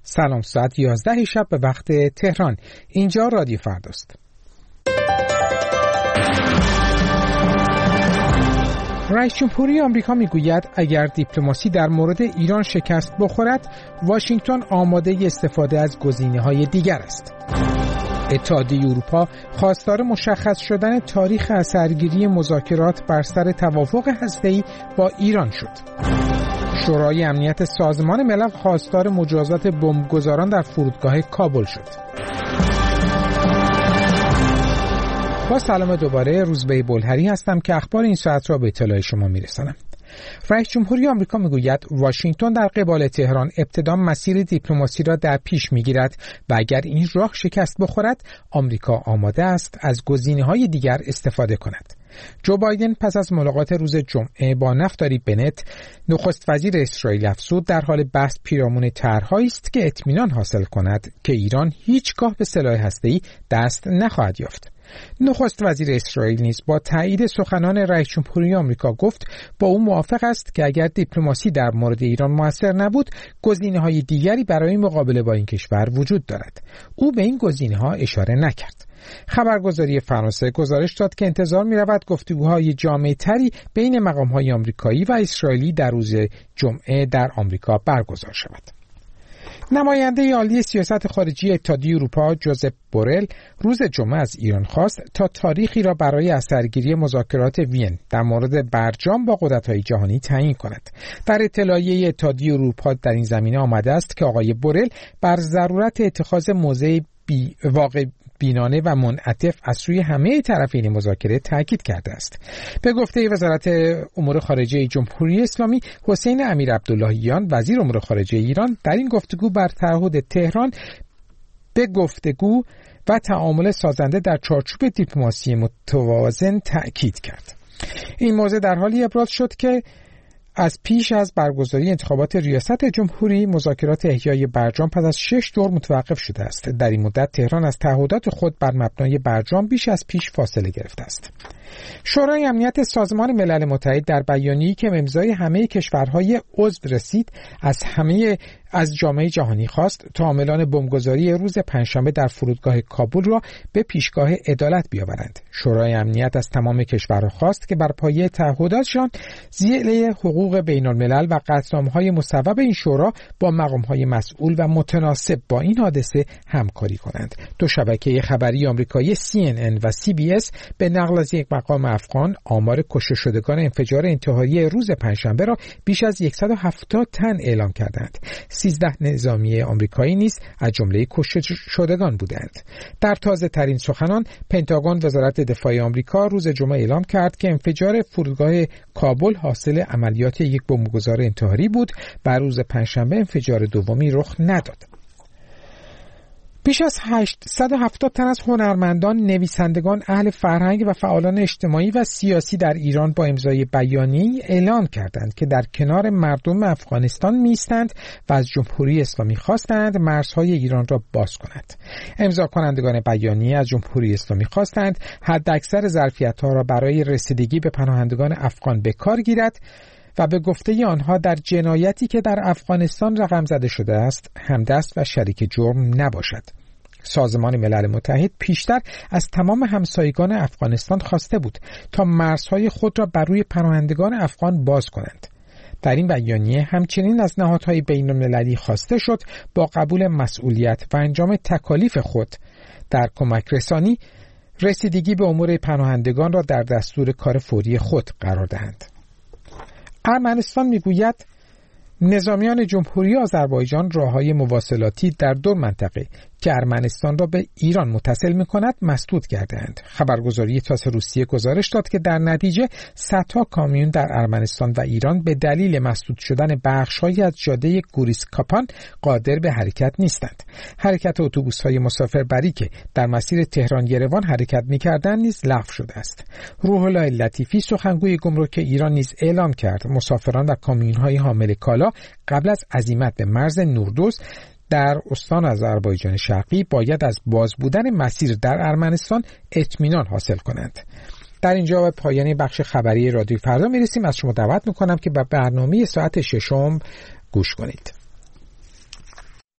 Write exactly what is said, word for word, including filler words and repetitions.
سلام، ساعت یازده شب به وقت تهران. اینجا رادیو فرداست. رئیس جمهوری آمریکا میگوید اگر دیپلماسی در مورد ایران شکست بخورد، واشنگتن آماده استفاده از گزینه‌های دیگر است. اتحادیه اروپا خواستار مشخص شدن تاریخ اثرگیری مذاکرات بر سر توافق هسته‌ای با ایران شد. شورای امنیت سازمان ملل خواستار مجازات بمبگذاران در فرودگاه کابل شد. با سلام دوباره، روزبه بلهری هستم که اخبار این ساعت را به اطلاع شما میرسانم. رئیس جمهوری آمریکا میگوید واشنگتن در قبال تهران ابتدا مسیر دیپلماسی را در پیش میگیرد و اگر این راه شکست بخورد، آمریکا آماده است از گزینه‌های دیگر استفاده کند. جو بایدن پس از ملاقات روز جمعه با نفتالی بنت، نخست وزیر اسرائیل، افزود در حال بحث پیرامون طرح‌هایی است که اطمینان حاصل کند که ایران هیچگاه به سلاح هسته‌ای دست نخواهد یافت. نخست وزیر اسرائیل نیز با تایید سخنان رئیس جمهوری آمریکا گفت با او موافق است که اگر دیپلماسی در مورد ایران موثر نبود، گزینه‌های دیگری برای مقابله با این کشور وجود دارد. او به این گزینه‌ها اشاره نکرد. خبرگزاری فرانسه گزارش داد که انتظار می‌رود گفتگوهای جامع‌تری بین مقام‌های آمریکایی و اسرائیلی در روز جمعه در آمریکا برگزار شود. نماینده عالی سیاست خارجی اتحادیه اروپا جوزپ بورل روز جمعه از ایران خواست تا تاریخی را برای اثرگیری مذاکرات وین در مورد برجام با قدرت‌های جهانی تعیین کند. در اطلاعیه اتحادیه اروپا در این زمینه آمده است که آقای بورل بر ضرورت اتخاذ موضع بی واقع بینانه و منعطف از سوی همه طرفین مذاکره تاکید کرده است. به گفته وزارت امور خارجه جمهوری اسلامی، حسین امیر عبداللهیان وزیر امور خارجه ایران در این گفتگو بر تعهد تهران به گفتگو و تعامل سازنده در چارچوب دیپلماسی متوازن تاکید کرد. این موضوع در حالی ابراز شد که از پیش از برگزاری انتخابات ریاست جمهوری، مذاکرات احیای برجام پس از شش دور متوقف شده است. در این مدت تهران از تعهدات خود بر مبنای برجام بیش از پیش فاصله گرفته است. شورای امنیت سازمان ملل متحد در بیانیه‌ای که به امضای همه کشورهای عضو رسید، از همه از جامعه جهانی خواست تا عاملان بمبگذاری روز پنجشنبه در فرودگاه کابل را به پیشگاه عدالت بیاورند. شورای امنیت از تمام کشورها خواست که بر پایه تعهداتشان زیر حقوق بین الملل و قطعنامه‌های مصوب این شورا با مقام‌های مسئول و متناسب با این حادثه همکاری کنند. دو شبکه خبری آمریکایی سی ان ان و سی بی اس به نقل از یک مقام افغان آمار کشته شدگان انفجار انتحاری روز پنجشنبه را بیش از صد و هفتاد تن اعلام کردند. سیزده نظامی آمریکایی نیز از جمله کشته شدگان بودند. در تازه ترین سخنان، پنتاگون وزارت دفاع آمریکا روز جمعه اعلام کرد که انفجار فرودگاه کابل حاصل عملیات یک بمبگذار انتحاری بود و روز پنجشنبه انفجار دومی رخ نداد. بیش از هشتصد و هفتاد تن از هنرمندان، نویسندگان، اهل فرهنگ و فعالان اجتماعی و سیاسی در ایران با امضای بیانیه‌ای اعلام کردند که در کنار مردم افغانستان می‌ایستند و از جمهوری اسلامی خواستند مرزهای ایران را باز کند. امضا کنندگان بیانیه از جمهوری اسلامی خواستند حداکثر ظرفیت‌ها را برای رسیدگی به پناهندگان افغان به کار گیرد و به گفته آنها در جنایتی که در افغانستان رقم زده شده است همدست و شریک جرم نباشد. سازمان ملل متحد پیشتر از تمام همسایگان افغانستان خواسته بود تا مرزهای خود را بر روی پناهندگان افغان باز کنند. در این بیانیه همچنین از نهادهای بین المللی خواسته شد با قبول مسئولیت و انجام تکالیف خود در کمک رسانی، رسیدگی به امور پناهندگان را در دستور کار فوری خود قرار دهند. ارمنستان میگوید نظامیان جمهوری آذربایجان راههای مواصلاتی در دو منطقه که ارمنستان را به ایران متصل می‌کند مسدود کردند. خبرگزاری تاس روسیه گزارش داد که در نتیجه صدها کامیون در ارمنستان و ایران به دلیل مسدود شدن بخش‌هایی از جاده گوریسکاپان قادر به حرکت نیستند. حرکت اتوبوس‌های مسافربری که در مسیر تهران یروان حرکت می‌کردند نیز لغو شده است. روح الله لطیفی سخنگوی گمرک ایران نیز اعلام کرد مسافران و کامیون‌های حامل کالا قبل از عزیمت به مرز نوردوز در استان آذربایجان شرقی باید از باز بودن مسیر در ارمنستان اطمینان حاصل کنند. در اینجا به پایان بخش خبری رادیو فردا میرسیم. از شما دعوت میکنم که به برنامه ساعت ششم گوش کنید.